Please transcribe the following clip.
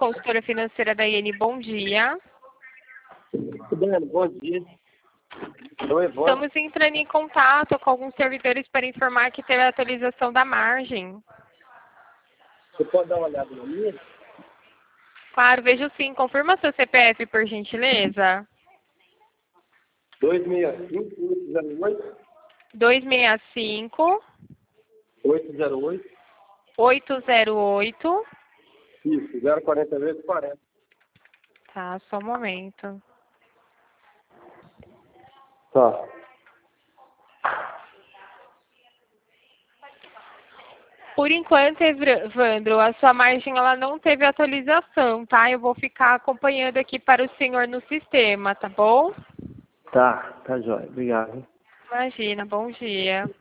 consultora financeira da IN. Bom dia. Bom dia. Oi, Estamos entrando em contato com alguns servidores para informar que teve a atualização da margem. Você pode dar uma olhada na minha? Claro, vejo sim. Confirma seu CPF, por gentileza. 265-808. 265 808. 808. Isso, 040 Tá, só um momento. Tá. Por enquanto, Evandro, a sua margem ela não teve atualização, tá? Eu vou ficar acompanhando aqui para o senhor no sistema, tá bom? Tá, jóia. Obrigado. Imagina, bom dia.